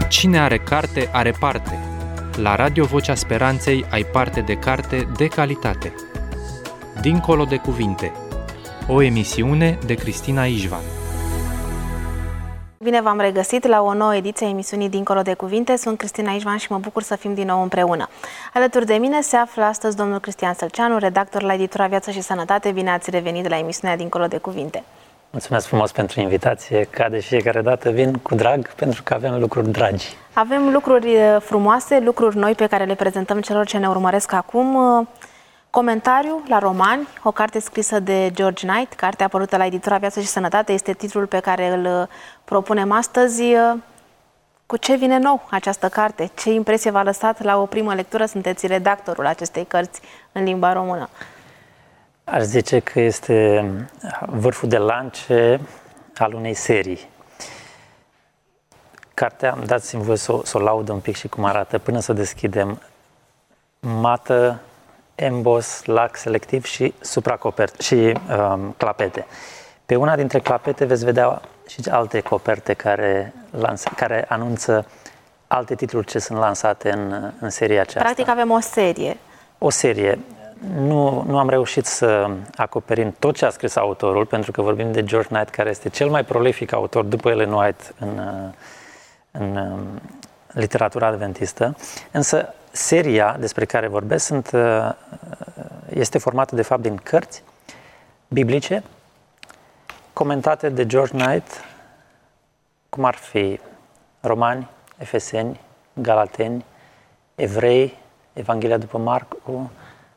Cine are carte, are parte. La Radio Vocea Speranței ai parte de carte de calitate. Dincolo de cuvinte. O emisiune de Cristina Ișvan. Bine v-am regăsit la o nouă ediție a emisiunii Dincolo de Cuvinte. Sunt Cristina Ișvan și mă bucur să fim din nou împreună. Alături de mine se află astăzi domnul Cristian Sălceanu, redactor la editura Viață și Sănătate. Bine ați revenit la emisiunea Dincolo de Cuvinte. Mulțumesc frumos pentru invitație. Ca de fiecare dată vin cu drag pentru că avem lucruri dragi. Avem lucruri frumoase, lucruri noi pe care le prezentăm celor ce ne urmăresc acum. Comentariu la Romani, o carte scrisă de George Knight, carte apărută la editura Viață și Sănătate, este titlul pe care îl propunem astăzi. Cu ce vine nou această carte? Ce impresie v-a lăsat la o primă lectură? Sunteți redactorul acestei cărți în limba română. Aș zice că este vârful de lance al unei serii. Cartea, dați-mi voi să o laud un pic și cum arată, până să deschidem, mată, emboss, lac selectiv și supracoperte și clapete. Pe una dintre clapete veți vedea și alte coperte care anunță alte titluri ce sunt lansate în seria aceasta. Practic avem o serie. O serie. Nu am reușit să acoperim tot ce a scris autorul, pentru că vorbim de George Knight, care este cel mai prolific autor după Ellen White în literatura adventistă. Însă seria despre care vorbesc este formată de fapt din cărți biblice comentate de George Knight, cum ar fi Romani, Efeseni, Galateni, Evrei, Evanghelia după Marcu,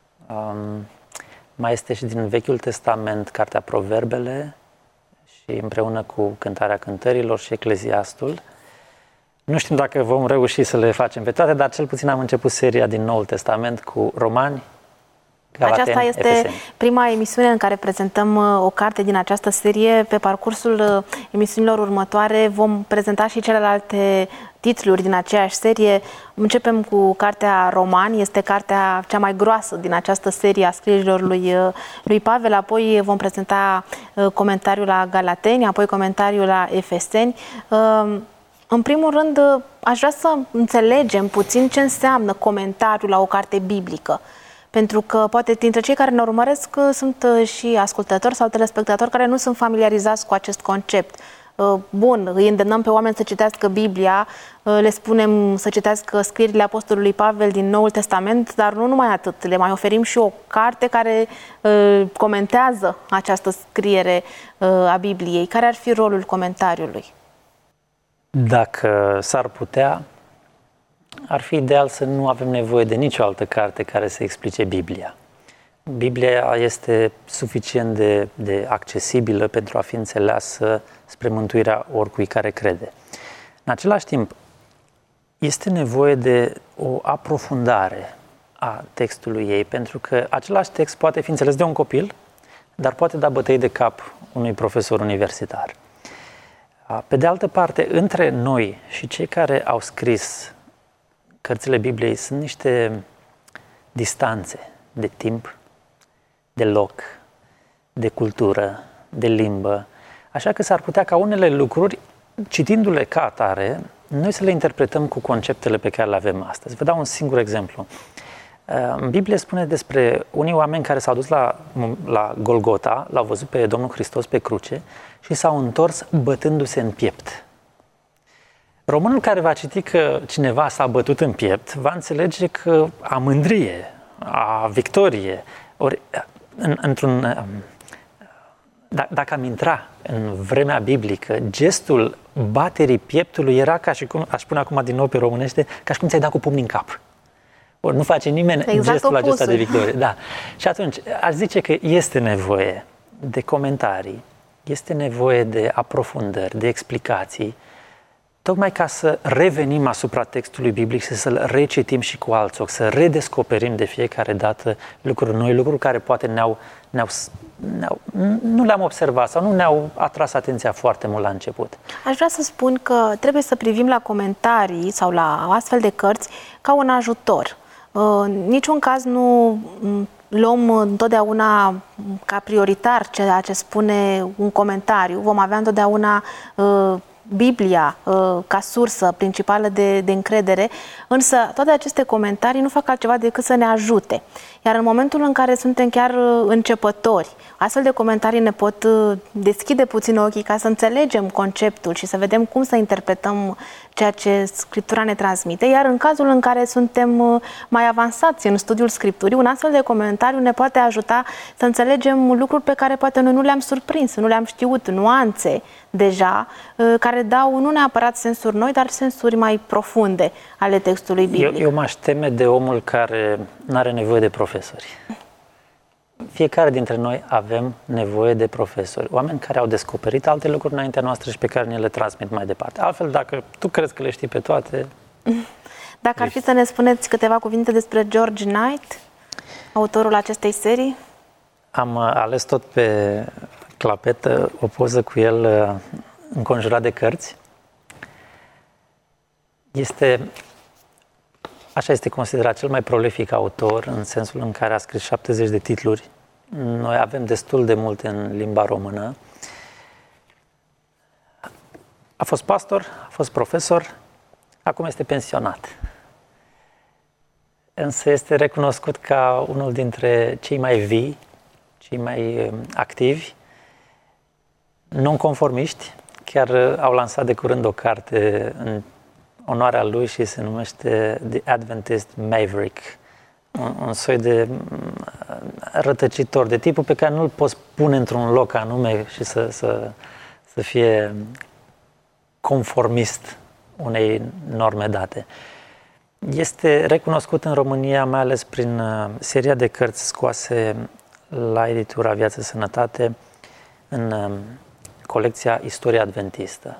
mai este și din Vechiul Testament cartea Proverbele și împreună cu Cântarea Cântărilor și Ecleziastul. Nu știm dacă vom reuși să le facem pe toate, dar cel puțin am început seria din Noul Testament cu Romani, Galateni, Aceasta este Efeseni. Prima emisiune în care prezentăm o carte din această serie. Pe parcursul emisiunilor următoare vom prezenta și celelalte titluri din aceeași serie. Începem cu cartea Romani, este cartea cea mai groasă din această serie a scrierilor lui Pavel, apoi vom prezenta comentariul la Galateni, apoi comentariul la Efeseni. În primul rând, aș vrea să înțelegem puțin ce înseamnă comentariul la o carte biblică. Pentru că poate dintre cei care ne urmăresc sunt și ascultători sau telespectatori care nu sunt familiarizați cu acest concept. Bun, îi îndemnăm pe oameni să citească Biblia, le spunem să citească scrierile Apostolului Pavel din Noul Testament, dar nu numai atât, le mai oferim și o carte care comentează această scriere a Bibliei. Care ar fi rolul comentariului? Dacă s-ar putea, ar fi ideal să nu avem nevoie de nicio altă carte care să explice Biblia. Biblia este suficient de accesibilă pentru a fi înțeleasă spre mântuirea oricui care crede. În același timp, este nevoie de o aprofundare a textului ei, pentru că același text poate fi înțeles de un copil, dar poate da bătăi de cap unui profesor universitar. Pe de altă parte, între noi și cei care au scris cărțile Bibliei sunt niște distanțe de timp, de loc, de cultură, de limbă. Așa că s-ar putea ca unele lucruri, citindu-le ca atare, noi să le interpretăm cu conceptele pe care le avem astăzi. Vă dau un singur exemplu. În Biblie spune despre unii oameni care s-au dus la Golgota, l-au văzut pe Domnul Hristos pe cruce și s-au întors bătându-se în piept. Românul care va citi că cineva s-a bătut în piept va înțelege că a mândrie, a victorie. Ori, dacă am intra în vremea biblică, gestul baterii pieptului era ca și cum, aș spune acum din nou pe românește, ca și cum ți-ai dat cu pumni în cap. Ori nu face nimeni gestul acesta de victorie. Da. Și atunci, aș zice că este nevoie de comentarii, este nevoie de aprofundări, de explicații, tocmai ca să revenim asupra textului biblic și să-l recitim și cu alți ochi, să redescoperim de fiecare dată lucruri noi, lucruri care poate nu le-am observat sau nu ne-au atras atenția foarte mult la început. Aș vrea să spun că trebuie să privim la comentarii sau la astfel de cărți ca un ajutor. În niciun caz nu luăm întotdeauna ca prioritar ceea ce spune un comentariu. Vom avea întotdeauna Biblia ca sursă principală de încredere, însă toate aceste comentarii nu fac altceva decât să ne ajute. Iar în momentul în care suntem chiar începători, astfel de comentarii ne pot deschide puțin ochii ca să înțelegem conceptul și să vedem cum să interpretăm ceea ce Scriptura ne transmite. Iar în cazul în care suntem mai avansați în studiul Scripturii, un astfel de comentariu ne poate ajuta să înțelegem lucruri pe care poate noi nu le-am surprins, nu le-am știut, nuanțe deja, care dau nu neapărat sensuri noi, dar sensuri mai profunde ale textului biblic. Eu m-aș teme de omul care nu are nevoie de profesori. Fiecare dintre noi avem nevoie de profesori, oameni care au descoperit alte lucruri înaintea noastră și pe care ne le transmit mai departe. Altfel, dacă tu crezi că le știi pe toate... Dacă ar fi să ne spuneți câteva cuvinte despre George Knight, autorul acestei serii? Am ales tot pe clapetă o poză cu el înconjurat de cărți. Așa este considerat cel mai prolific autor, în sensul în care a scris 70 de titluri. Noi avem destul de multe în limba română. A fost pastor, a fost profesor, acum este pensionat. Însă este recunoscut ca unul dintre cei mai vii, cei mai activi, nonconformiști. Chiar au lansat de curând o carte în onoarea lui și se numește The Adventist Maverick. Un soi de rătăcitor, de tipul pe care nu-l poți pune într-un loc anume și să fie conformist unei norme date. Este recunoscut în România, mai ales prin seria de cărți scoase la editura Viață Sănătate în colecția Istoria Adventistă.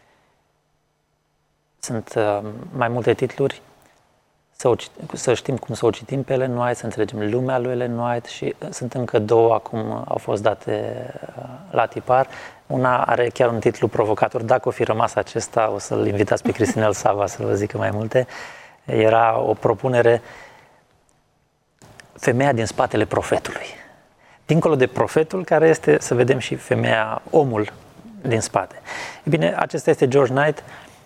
Sunt mai multe titluri, să știm cum să o citim pe Ellen White, să înțelegem lumea lui Ellen White și sunt încă două, acum au fost date la tipar. Una are chiar un titlu provocator, dacă o fi rămas acesta, o să-l invitați pe Cristinel Sava să vă zică mai multe. Era o propunere, femeia din spatele profetului. Dincolo de profetul, care este, să vedem și femeia, omul din spate. E bine, acesta este George Knight.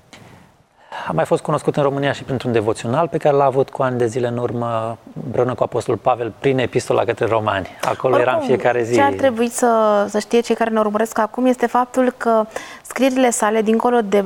A mai fost cunoscut în România și printr-un devoțional pe care l-a avut cu ani de zile în urmă, împreună cu Apostolul Pavel, prin epistola către romani. Acolo era în fiecare zi. Ce ar trebui să știe cei care ne urmăresc acum este faptul că scrierile sale, dincolo de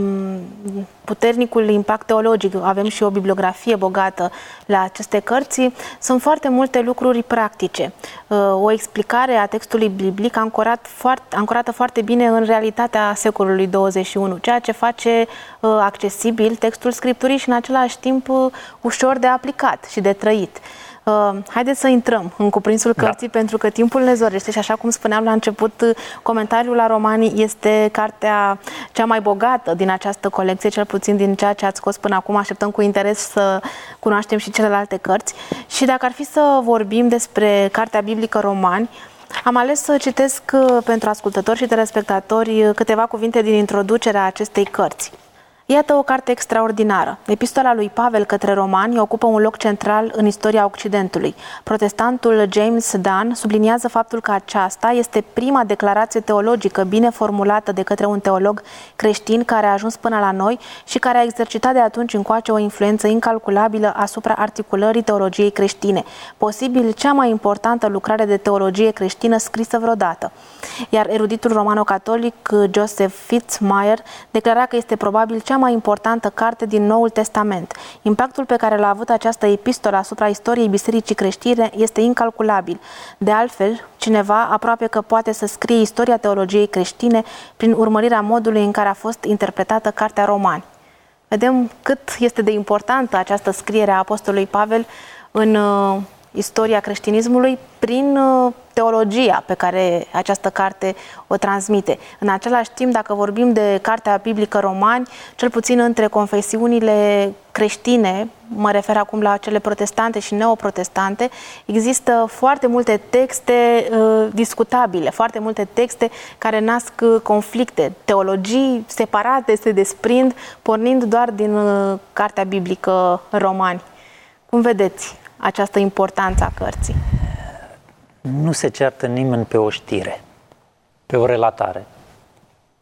puternicul impact teologic, avem și o bibliografie bogată la aceste cărți, sunt foarte multe lucruri practice. O explicare a textului biblic ancorată foarte bine în realitatea secolului 21, ceea ce face accesibil textul Scripturii și în același timp ușor de aplicat și de trăit. Haideți să intrăm în cuprinsul cărții, pentru că timpul ne zorește și, așa cum spuneam la început, comentariul la Romani este cartea cea mai bogată din această colecție, cel puțin din ceea ce ați scos până acum. Așteptăm cu interes să cunoaștem și celelalte cărți. Și dacă ar fi să vorbim despre cartea biblică Romani, am ales să citesc pentru ascultători și telespectatori câteva cuvinte din introducerea acestei cărți. Iată o carte extraordinară. Epistola lui Pavel către romani ocupă un loc central în istoria Occidentului. Protestantul James Dunn subliniază faptul că aceasta este prima declarație teologică bine formulată de către un teolog creștin care a ajuns până la noi și care a exercitat de atunci încoace o influență incalculabilă asupra articulării teologiei creștine, posibil cea mai importantă lucrare de teologie creștină scrisă vreodată. Iar eruditul romano-catolic Joseph Fitzmyer declara că este probabil cea mai importantă carte din Noul Testament. Impactul pe care l-a avut această epistolă asupra istoriei bisericii creștine este incalculabil. De altfel, cineva aproape că poate să scrie istoria teologiei creștine prin urmărirea modului în care a fost interpretată cartea Romani. Vedem cât este de importantă această scriere a apostolului Pavel în istoria creștinismului prin teologia pe care această carte o transmite. În același timp, dacă vorbim de cartea biblică Romani, cel puțin între confesiunile creștine, mă refer acum la cele protestante și neoprotestante, există foarte multe texte discutabile, foarte multe texte care nasc conflicte, teologii separate se desprind, pornind doar din cartea biblică Romani. Cum vedeți această importanță a cărții? Nu se ceartă nimeni pe o știre, pe o relatare.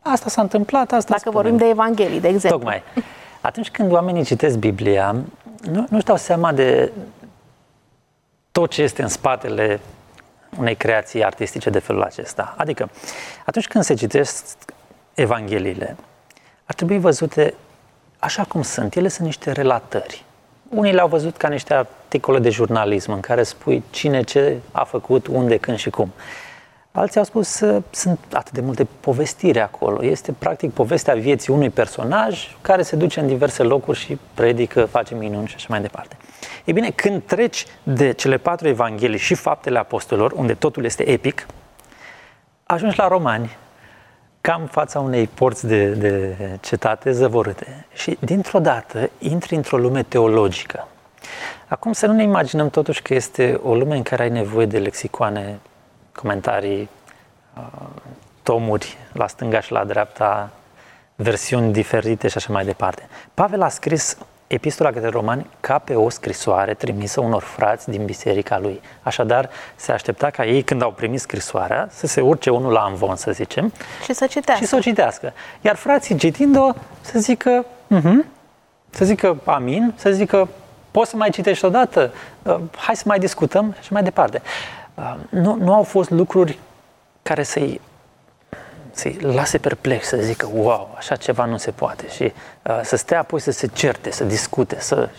Asta s-a întâmplat, asta Dacă vorbim de Evanghelii, de exemplu. Tocmai. Atunci când oamenii citesc Biblia, nu-și dau seama de tot ce este în spatele unei creații artistice de felul acesta. Adică, atunci când se citesc Evangheliile, ar trebui văzute așa cum sunt. Ele sunt niște relatări. Unii le-au văzut ca niște articole de jurnalism în care spui cine ce a făcut, unde, când și cum. Alții au spus sunt atât de multe povestiri acolo. Este practic povestea vieții unui personaj care se duce în diverse locuri și predică, face minuni și așa mai departe. Ei bine, când treci de cele 4 evanghelii și faptele apostolilor, unde totul este epic, ajungi la Romani, cam în fața unei porți de cetate zăvorâte. Și dintr-o dată intri într-o lume teologică. Acum să nu ne imaginăm totuși că este o lume în care ai nevoie de lexicoane, comentarii, tomuri la stânga și la dreapta, versiuni diferite și așa mai departe. Pavel a scris Epistola către Romani ca pe o scrisoare trimisă unor frați din biserica lui. Așadar, se aștepta ca ei, când au primit scrisoarea, să se urce unul la amvon, să zicem, și să citească. Și să o citească. Iar frații, citind-o, să zică să zică amin, să zică poți să mai citești odată, hai să mai discutăm și mai departe. Nu au fost lucruri care să-i lase perplex, să zică wow, așa ceva nu se poate și să stea apoi să se certe, să discute,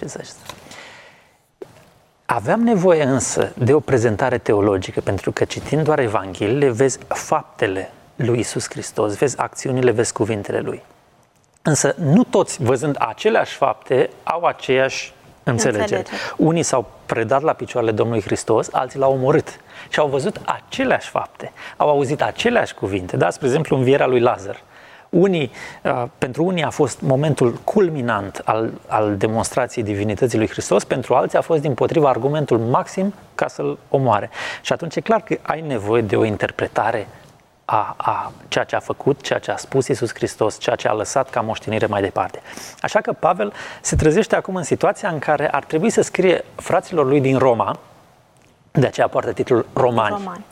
Aveam nevoie însă de o prezentare teologică, pentru că citind doar Evangheliile vezi faptele lui Iisus Hristos, vezi acțiunile, vezi cuvintele lui. Însă nu toți, văzând aceleași fapte, au aceeași înțelegere. Unii s-au predat la picioarele Domnului Hristos, alții l-au omorât și au văzut aceleași fapte, au auzit aceleași cuvinte. Da? Spre exemplu, învierea lui Lazar. Pentru unii a fost momentul culminant al demonstrației divinității lui Hristos, pentru alții a fost dimpotrivă argumentul maxim ca să-l omoare. Și atunci e clar că ai nevoie de o interpretare a ceea ce a făcut, ceea ce a spus Iisus Hristos, ceea ce a lăsat ca moștenire mai departe. Așa că Pavel se trezește acum în situația în care ar trebui să scrie fraților lui din Roma, de aceea poartă titlul Romani.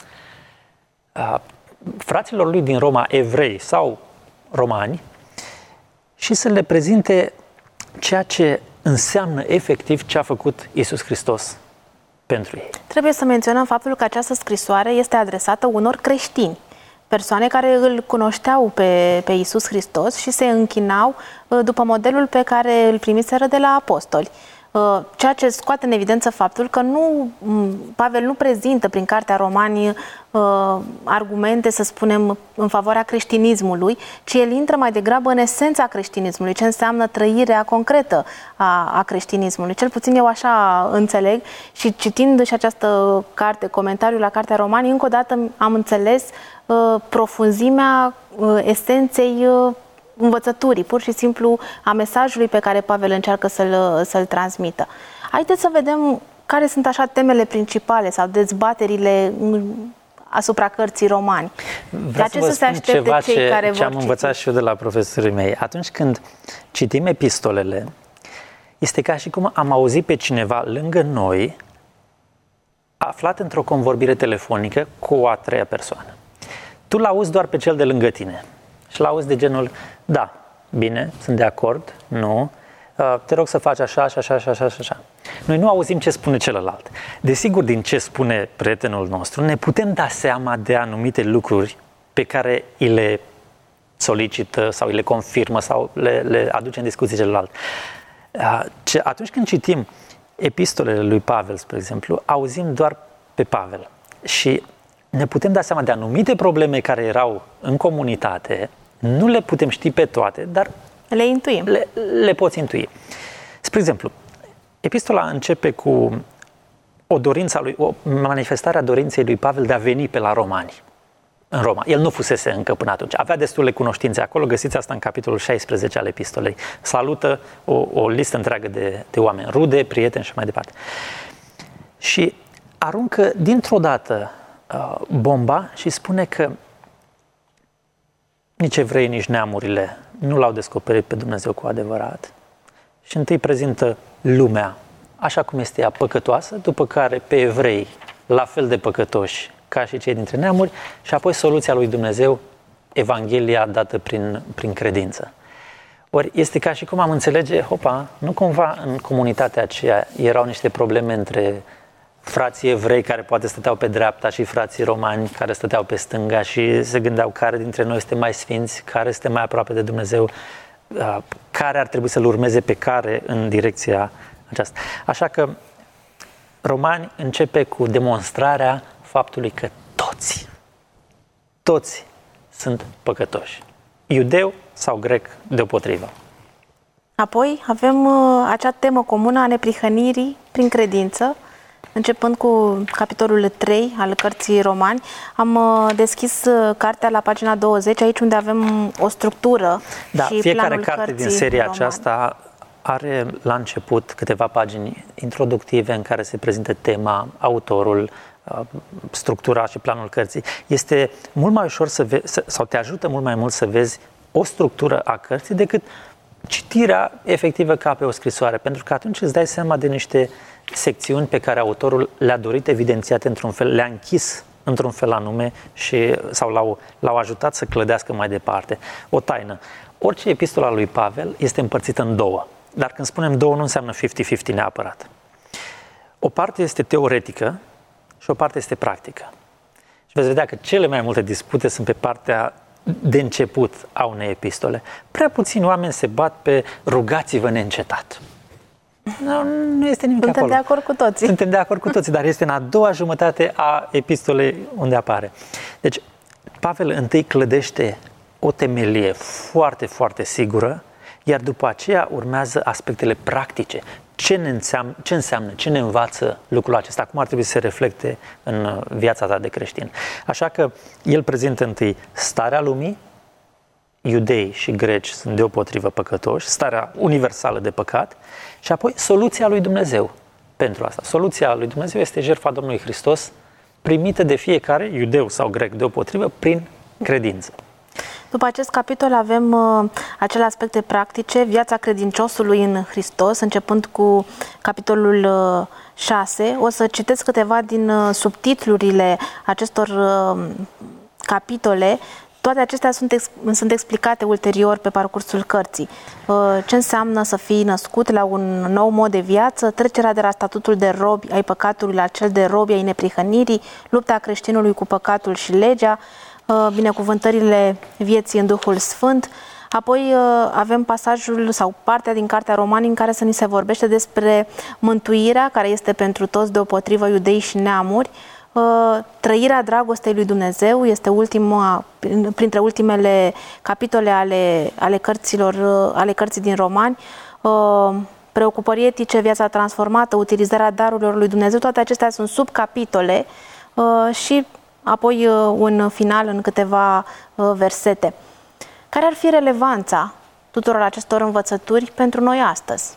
Fraților lui din Roma, evrei sau romani, și să le prezinte ceea ce înseamnă efectiv ce a făcut Iisus Hristos pentru ei. Trebuie să menționăm faptul că această scrisoare este adresată unor creștini, persoane care îl cunoșteau pe Iisus Hristos și se închinau după modelul pe care îl primiseră de la apostoli. Ceea ce scoate în evidență faptul că Pavel nu prezintă prin cartea Romani argumente, să spunem, în favoarea creștinismului, ci el intră mai degrabă în esența creștinismului, ce înseamnă trăirea concretă a creștinismului. Cel puțin eu așa înțeleg și citind și această carte, comentariul la cartea Romani, încă o dată am înțeles profunzimea esenței învățăturii, pur și simplu a mesajului pe care Pavel încearcă să-l transmită. Haideți să vedem care sunt așa temele principale sau dezbaterile asupra cărții Romani. Vreau să vă spun ceva ce am învățat și eu de la profesorii mei. Atunci când citim epistolele, este ca și cum am auzit pe cineva lângă noi, aflat într-o convorbire telefonică cu o a treia persoană. Tu l-auzi doar pe cel de lângă tine. Și l-auzi de genul, da, bine, sunt de acord, nu, te rog să faci așa, așa, așa, așa, așa. Noi nu auzim ce spune celălalt. Desigur, din ce spune prietenul nostru, ne putem da seama de anumite lucruri pe care îi le solicită sau îi le confirmă sau le aduce în discuție celălalt. Atunci când citim epistolele lui Pavel, spre exemplu, auzim doar pe Pavel și ne putem da seama de anumite probleme care erau în comunitate, nu le putem ști pe toate, dar le intuim. Le poți intui. Spre exemplu, epistola începe cu o manifestare a dorinței lui Pavel de a veni pe la Romani, în Roma. El nu fusese încă până atunci. Avea destule cunoștințe acolo, găsiți asta în capitolul 16 al epistolei. Salută o listă întreagă de oameni, rude, prieteni și mai departe. Și aruncă dintr-o dată bomba și spune că nici evrei, nici neamurile nu l-au descoperit pe Dumnezeu cu adevărat și întâi prezintă lumea așa cum este ea, păcătoasă, după care pe evrei la fel de păcătoși ca și cei dintre neamuri și apoi soluția lui Dumnezeu Evanghelia dată prin credință. Ori este ca și cum am înțelege, nu cumva în comunitatea aceea erau niște probleme între frații evrei care poate stăteau pe dreapta și frații romani care stăteau pe stânga și se gândeau care dintre noi este mai sfinți, care este mai aproape de Dumnezeu, care ar trebui să-L urmeze pe care în direcția aceasta. Așa că Romani începe cu demonstrarea faptului că toți sunt păcătoși. Iudeu sau grec deopotrivă. Apoi avem acea temă comună a neprihănirii prin credință, începând cu capitolul 3 al cărții Romani. Am deschis cartea la pagina 20, aici unde avem o structură și fiecare planul carte din cărții seria Romani. aceasta are la început câteva pagini introductive în care se prezintă tema, autorul, structura și planul cărții. Este mult mai ușor sau te ajută mult mai mult să vezi o structură a cărții decât citirea efectivă ca pe o scrisoare, pentru că atunci îți dai seama de niște secțiuni pe care autorul le-a dorit evidențiate într-un fel, le-a închis într-un fel anume sau l-au ajutat să clădească mai departe. O taină. Orice epistolă a lui Pavel este împărțită în două, dar când spunem două nu înseamnă 50-50 neapărat. O parte este teoretică și o parte este practică. Și veți vedea că cele mai multe dispute sunt pe partea de început a unei epistole. Prea puțini oameni se bat pe rugați-vă neîncetat. Nu este nimic acolo. Suntem de acord cu toții. Suntem de acord cu toții, dar este în a doua jumătate a epistolei unde apare. Deci, Pavel întâi clădește o temelie foarte, foarte sigură, iar după aceea urmează aspectele practice. Ce înseamnă, ce ne învață lucrul acesta, cum ar trebui să se reflecte în viața ta de creștin. Așa că el prezintă întâi starea lumii, iudei și greci sunt deopotrivă păcătoși, starea universală de păcat, și apoi soluția lui Dumnezeu pentru asta. Soluția lui Dumnezeu este jertfa Domnului Hristos, primită de fiecare, iudeu sau grec deopotrivă, prin credință. După acest capitol avem acele aspecte practice, viața credinciosului în Hristos, începând cu capitolul 6. O să citesc câteva din subtitlurile acestor capitole. Toate acestea sunt explicate ulterior pe parcursul cărții. Ce înseamnă să fii născut la un nou mod de viață, trecerea de la statutul de robi ai păcatului la cel de robi ai neprihănirii, lupta creștinului cu păcatul și legea, binecuvântările vieții în Duhul Sfânt. Apoi avem pasajul sau partea din Cartea Romani în care să ni se vorbește despre mântuirea, care este pentru toți deopotrivă iudei și neamuri. Trăirea dragostei lui Dumnezeu este printre ultimele capitole ale cărții din Romani. Preocupări etice, viața transformată, utilizarea darurilor lui Dumnezeu, toate acestea sunt subcapitole și apoi un final în câteva versete. Care ar fi relevanța tuturor acestor învățături pentru noi astăzi?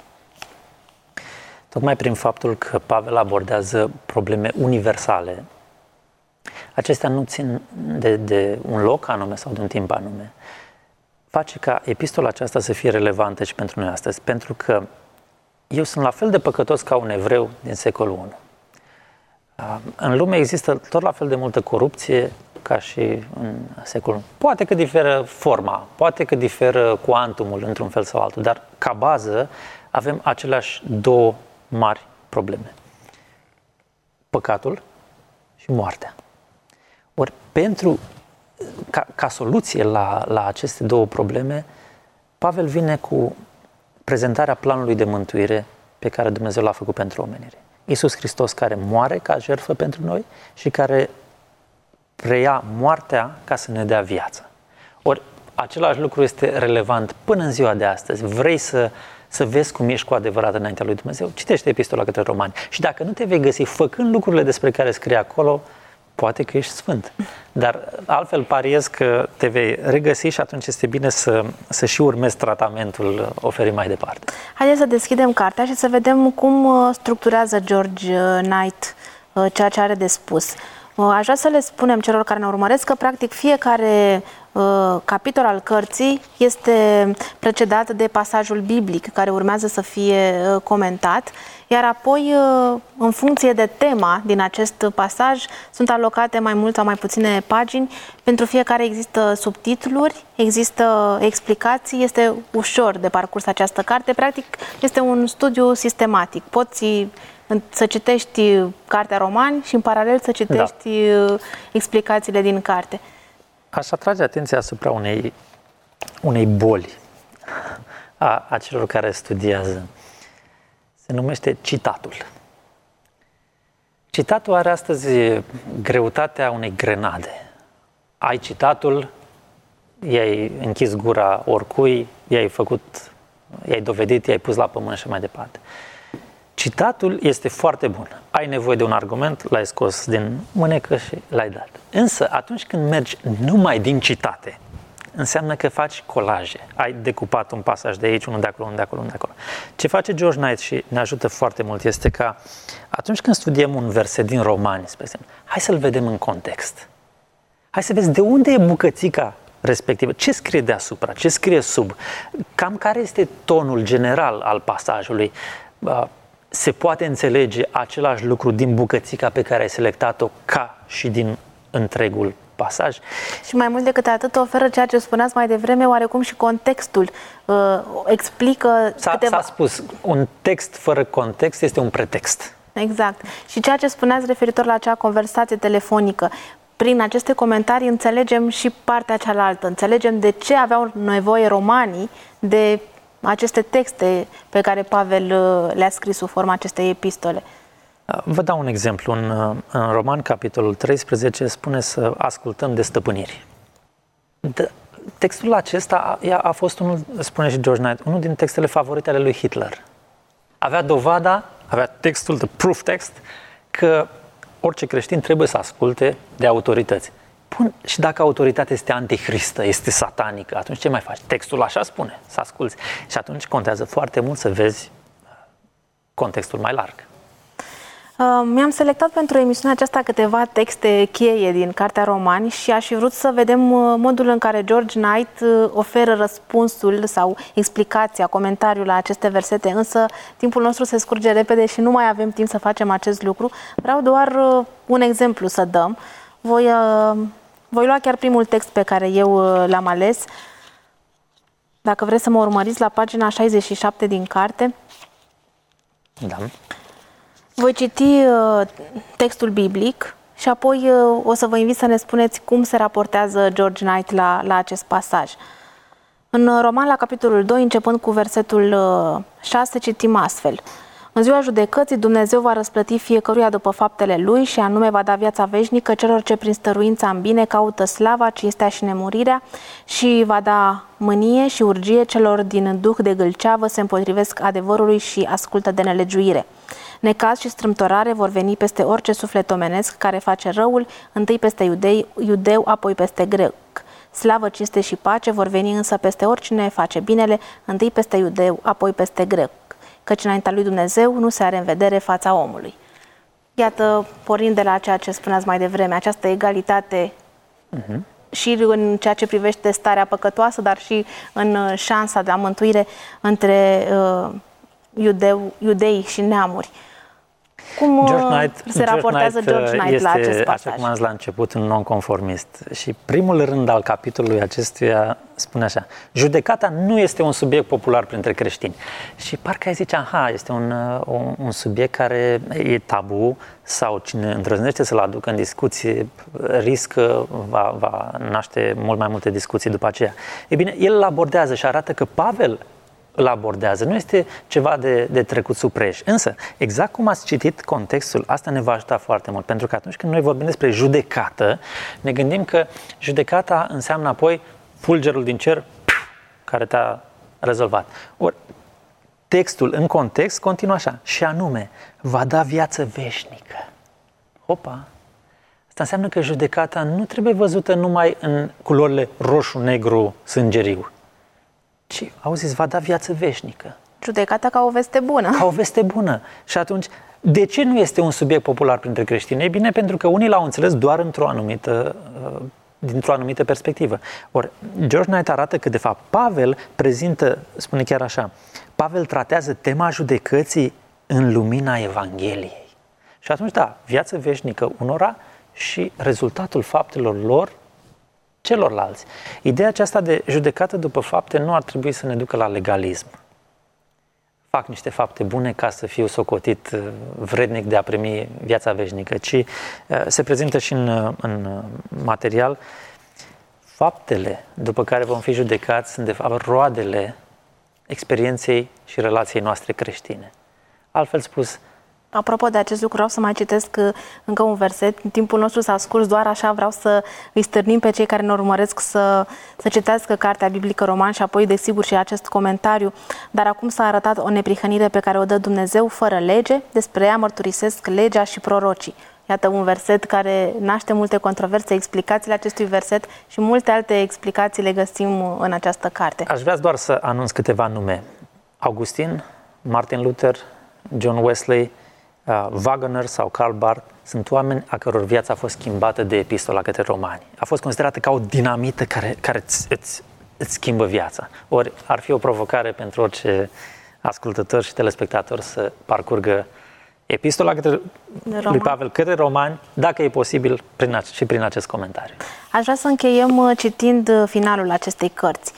Tocmai prin faptul că Pavel abordează probleme universale, acestea nu țin de un loc anume sau de un timp anume, face ca epistola aceasta să fie relevantă și pentru noi astăzi, pentru că eu sunt la fel de păcătos ca un evreu din secolul I. În lume există tot la fel de multă corupție ca și în secolul I. Poate că diferă forma, poate că diferă cuantumul într-un fel sau altul, dar ca bază avem aceleași două mari probleme. Păcatul și moartea. Ori ca soluție la aceste două probleme, Pavel vine cu prezentarea planului de mântuire pe care Dumnezeu l-a făcut pentru omenire. Iisus Hristos care moare ca jertfă pentru noi și care preia moartea ca să ne dea viață. Ori același lucru este relevant până în ziua de astăzi. Vrei să vezi cum ești cu adevărat înaintea lui Dumnezeu? Citește epistola către Romani. Și dacă nu te vei găsi făcând lucrurile despre care scrie acolo, poate că ești sfânt. Dar altfel pariez că te vei regăsi și atunci este bine să și urmezi tratamentul oferit mai departe. Haideți să deschidem cartea și să vedem cum structurează George Knight ceea ce are de spus. Aș vrea să le spunem celor care ne urmăresc că practic fiecare capitol al cărții este precedat de pasajul biblic care urmează să fie comentat, iar apoi, în funcție de tema din acest pasaj, sunt alocate mai mult sau mai puține pagini. Pentru fiecare există subtitluri, există explicații, este ușor de parcurs această carte. Practic, este un studiu sistematic. Poți să citești cartea Romani și în paralel să citești explicațiile din carte. Aș atrage atenția asupra unei boli a celor care studiază. Se numește citatul. Citatul are astăzi greutatea unei grenade. Ai citatul, i-ai închis gura oricui, i-ai dovedit, i-ai pus la pământ și mai departe. Citatul este foarte bun. Ai nevoie de un argument, l-ai scos din mânecă și l-ai dat. Însă, atunci când mergi numai din citate, înseamnă că faci colaje. Ai decupat un pasaj de aici, unul de acolo, unul de acolo, unul de acolo. Ce face George Knight și ne ajută foarte mult este că atunci când studiem un verset din Romani, spre exemplu, hai să-l vedem în context. Hai să vezi de unde e bucățica respectivă, ce scrie deasupra, ce scrie sub, cam care este tonul general al pasajului. Se poate înțelege același lucru din bucățica pe care ai selectat-o ca și din întregul pasaj. Și mai mult decât atât oferă ceea ce spuneați mai devreme, oarecum și contextul. Explică S-a spus, un text fără context este un pretext. Exact. Și ceea ce spuneați referitor la acea conversație telefonică, prin aceste comentarii înțelegem și partea cealaltă. Înțelegem de ce aveau nevoie romanii de aceste texte pe care Pavel le-a scris sub forma acestei epistole. Vă dau un exemplu. În Roman, capitolul 13, spune să ascultăm de stăpâniri. Textul acesta a fost unul, spune și George Knight, unul din textele favorite ale lui Hitler. Avea dovada, avea textul, the proof text, că orice creștin trebuie să asculte de autorități. Și dacă autoritatea este anticristă, este satanică, atunci ce mai faci? Textul așa spune, să asculți. Și atunci contează foarte mult să vezi contextul mai larg. Mi-am selectat pentru emisiunea aceasta câteva texte cheie din Cartea Romani și aș fi vrut să vedem modul în care George Knight oferă răspunsul sau explicația, comentariul la aceste versete, însă timpul nostru se scurge repede și nu mai avem timp să facem acest lucru. Vreau doar un exemplu să dăm. Voi lua chiar primul text pe care eu l-am ales. Dacă vreți să mă urmăriți la pagina 67 din carte. Da. Voi citi textul biblic și apoi o să vă invit să ne spuneți cum se raportează George Knight la acest pasaj. În Roman, la capitolul 2, începând cu versetul 6, citim astfel. În ziua judecății, Dumnezeu va răsplăti fiecăruia după faptele lui și anume va da viața veșnică celor ce prin stăruința în bine caută slava, cinstea și nemurirea și va da mânie și urgie celor din duh de gâlceavă se împotrivesc adevărului și ascultă de nelegiuire. Necaz și strâmtorare vor veni peste orice suflet omenesc care face răul, întâi peste iudeu, apoi peste grec. Slavă, cinste și pace vor veni însă peste oricine face binele, întâi peste iudeu, apoi peste grec. Căci înaintea lui Dumnezeu nu se are în vedere fața omului. Iată, pornind de la ceea ce spuneați mai devreme, această egalitate și în ceea ce privește starea păcătoasă, dar și în șansa de a mântuire între iudei și neamuri. Cum se raportează George Knight la acest pasaj? Așa cum am zis la început, un nonconformist. Și primul rând al capitolului acestuia spune așa: judecata nu este un subiect popular printre creștini. Și parcă ai zice, este un subiect care e tabu sau cine îndrăznește să-l aducă în discuție riscă, va naște mult mai multe discuții după aceea. E bine, el îl abordează și arată că Pavel îl abordează. Nu este ceva de trecut sub preș. Însă, exact cum ați citit contextul, asta ne va ajuta foarte mult. Pentru că atunci când noi vorbim despre judecată, ne gândim că judecata înseamnă apoi fulgerul din cer care te-a rezolvat. Ori, textul în context continuă așa. Și anume, va da viață veșnică. Opa! Asta înseamnă că judecata nu trebuie văzută numai în culorile roșu, negru, sângeriu. Și, auziți, va da viață veșnică. Judecata ca o veste bună. Ca o veste bună. Și atunci, de ce nu este un subiect popular printre creștini? Ei bine, pentru că unii l-au înțeles doar într-o anumită dintr-o anumită perspectivă. Ori George Knight arată că, de fapt, Pavel prezintă, spune chiar așa, Pavel tratează tema judecății în lumina Evangheliei. Și atunci, da, viață veșnică unora și rezultatul faptelor lor celorlalți. Ideea aceasta de judecată după fapte nu ar trebui să ne ducă la legalism. Fac niște fapte bune ca să fiu socotit vrednic de a primi viața veșnică, ci se prezintă și în material faptele după care vom fi judecați sunt de fapt roadele experienței și relației noastre creștine. Altfel spus, apropo de acest lucru, vreau să mai citesc încă un verset. Timpul nostru s-a scurs, doar așa vreau să îi stârnim pe cei care ne urmăresc să citească Cartea Biblică Romani și apoi, desigur, și acest comentariu. Dar acum s-a arătat o neprihănire pe care o dă Dumnezeu fără lege, despre ea mărturisesc legea și prorocii. Iată un verset care naște multe controverse, explicațiile acestui verset și multe alte explicații le găsim în această carte. Aș vrea doar să anunț câteva nume. Augustin, Martin Luther, John Wesley, Wagner sau Karl Barth sunt oameni a căror viață a fost schimbată de epistola către romani. A fost considerată ca o dinamită care îți schimbă viața. Ori ar fi o provocare pentru orice ascultător și telespectator să parcurgă epistola lui Pavel către romani, dacă e posibil, prin acest comentariu. Aș vrea să încheiem citind finalul acestei cărți.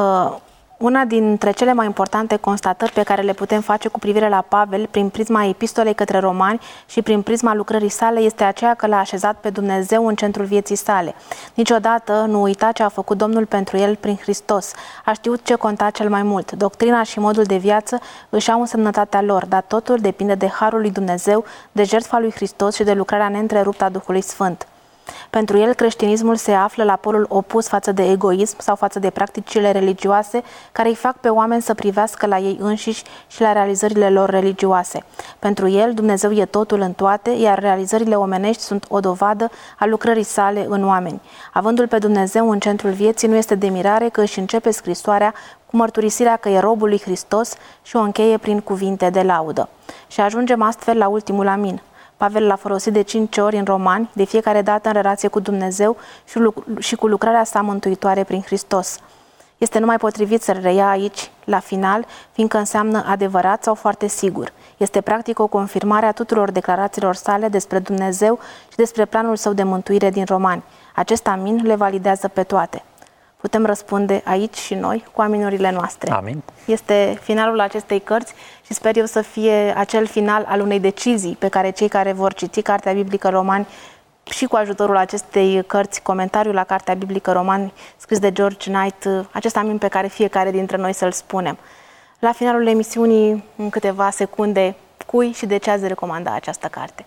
Una dintre cele mai importante constatări pe care le putem face cu privire la Pavel prin prisma epistolei către romani și prin prisma lucrării sale este aceea că l-a așezat pe Dumnezeu în centrul vieții sale. Niciodată nu uita ce a făcut Domnul pentru el prin Hristos. A știut ce conta cel mai mult. Doctrina și modul de viață își au însemnătatea lor, dar totul depinde de harul lui Dumnezeu, de jertfa lui Hristos și de lucrarea neîntreruptă a Duhului Sfânt. Pentru el, creștinismul se află la polul opus față de egoism sau față de practicile religioase care îi fac pe oameni să privească la ei înșiși și la realizările lor religioase. Pentru el, Dumnezeu e totul în toate, iar realizările omenești sunt o dovadă a lucrării sale în oameni. Avându-l pe Dumnezeu în centrul vieții, nu este de mirare că își începe scrisoarea cu mărturisirea că e robul lui Hristos și o încheie prin cuvinte de laudă. Și ajungem astfel la ultimul amin. Pavel l-a folosit de 5 ori în Romani, de fiecare dată în relație cu Dumnezeu și cu lucrarea sa mântuitoare prin Hristos. Este numai potrivit să reia aici, la final, fiindcă înseamnă adevărat sau foarte sigur. Este practic o confirmare a tuturor declarațiilor sale despre Dumnezeu și despre planul său de mântuire din Romani. Acest amin le validează pe toate. Putem răspunde aici și noi cu aminurile noastre. Amin. Este finalul acestei cărți și sper eu să fie acel final al unei decizii pe care cei care vor citi Cartea Biblică Romani și cu ajutorul acestei cărți, comentariul la Cartea Biblică Romani scris de George Knight, acest amin pe care fiecare dintre noi să-l spunem. La finalul emisiunii, în câteva secunde, cui și de ce ați recomanda această carte?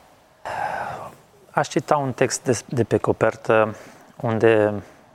Aș cita un text de pe copertă unde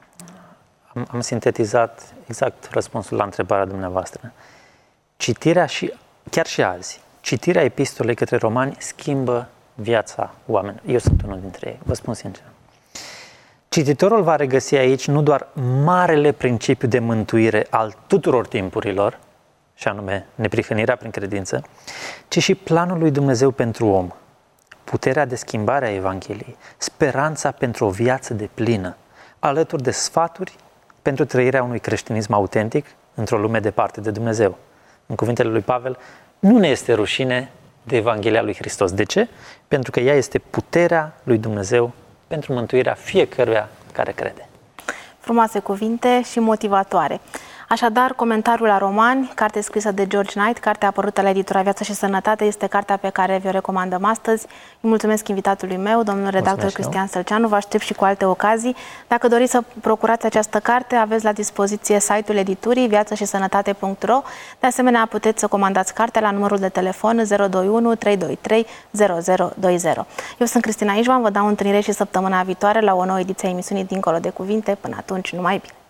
am sintetizat exact răspunsul la întrebarea dumneavoastră. Citirea chiar și azi, citirea epistolei către romani schimbă viața oamenilor. Eu sunt unul dintre ei, vă spun sincer. Cititorul va regăsi aici nu doar marele principiu de mântuire al tuturor timpurilor, și anume neprihănirea prin credință, ci și planul lui Dumnezeu pentru om, puterea de schimbare a Evangheliei, speranța pentru o viață deplină, alături de sfaturi pentru trăirea unui creștinism autentic într-o lume departe de Dumnezeu. În cuvintele lui Pavel, nu ne este rușine de Evanghelia lui Hristos. De ce? Pentru că ea este puterea lui Dumnezeu pentru mântuirea fiecăruia care crede. Frumoase cuvinte și motivatoare. Așadar, comentariul la Romani, carte scrisă de George Knight, carte apărută la editura Viață și Sănătate, este cartea pe care vi-o recomandăm astăzi. Îi mulțumesc invitatului meu, domnul redactor Cristian Sălceanu, vă aștept și cu alte ocazii. Dacă doriți să procurați această carte, aveți la dispoziție site-ul editurii viațășisănătate.ro. De asemenea, puteți să comandați cartea la numărul de telefon 021 323 0020. Eu sunt Cristina Ișvan, vă dau întâlnire și săptămâna viitoare la o nouă ediție a emisiunii Dincolo de Cuvinte. Până atunci, numai bine!